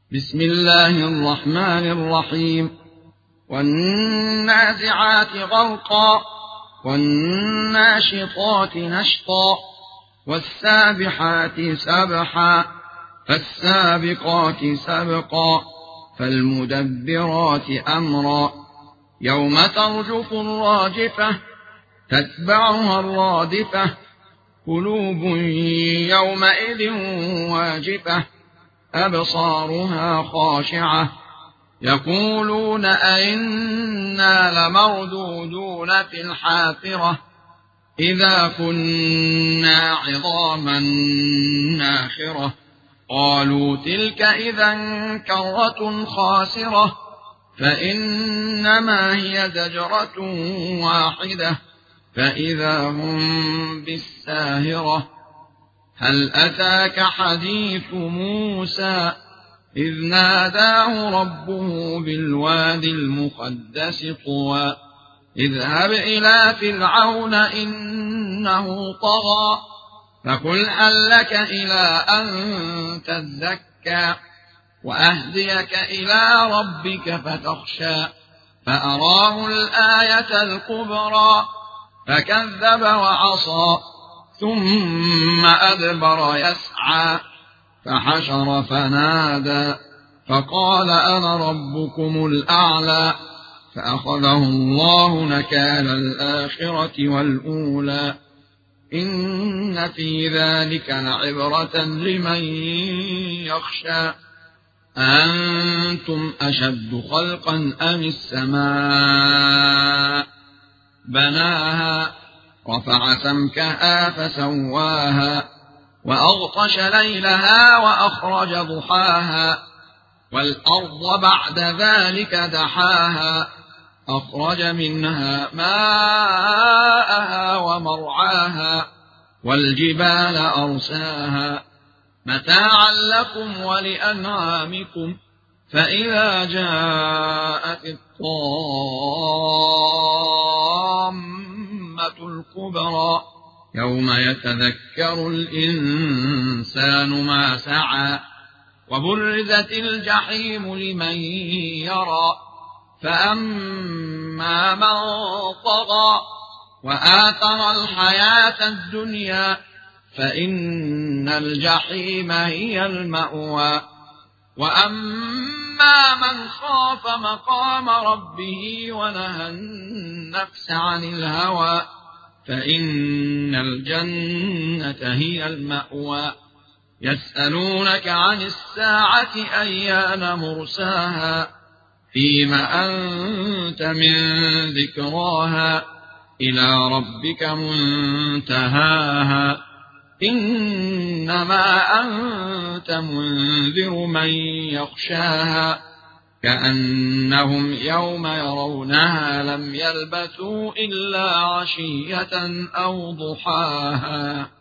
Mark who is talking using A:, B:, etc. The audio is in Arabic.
A: بسم الله الرحمن الرحيم. والنازعات غرقا والناشطات نشطا والسابحات سبحا فالسابقات سبقا فالمدبرات أمرا يوم ترجف الراجفة تتبعها الرادفة قلوب يومئذ واجفة أبصارها خاشعة يقولون أئنا لمردودون في الحافرة إذا كنا عظاما ناخرة قالوا تلك إذا كرة خاسرة فإنما هي زجرة واحدة فإذا هم بالساهرة هل أتاك حديث موسى إذ ناداه ربه بالوادي المقدس طوى اذهب إلى فرعون إنه طغى فقل هل لك إلى أن تزكى وأهديك إلى ربك فتخشى فأراه الآية الكبرى فكذب وعصى ثم أدبر يسعى فحشر فنادى فقال أنا ربكم الأعلى فأخذه الله نكال الآخرة والأولى إن في ذلك لعبرة لمن يخشى أنتم أشد خلقا أم السماء بناها رفع سمكها فسواها وأغطش ليلها وأخرج ضحاها والأرض بعد ذلك دحاها أخرج منها ماءها ومرعاها والجبال أرساها متاعا لكم ولأنعامكم فإذا جاءت الطامة الكبرى يوم يتذكر الإنسان ما سعى وبرزت الجحيم لمن يرى فأما من طغى وآثر الحياة الدنيا فإن الجحيم هي المأوى وأما من خاف مقام ربه ونهى النفس عن الهوى فإن الجنة هي المأوى يسألونك عن الساعة أيان مرساها فيم أنت من ذكراها إلى ربك منتهاها إنما أنت منذر من يخشاها كأنهم يوم يرونها لم يلبثوا إلا عشية أو ضحاها.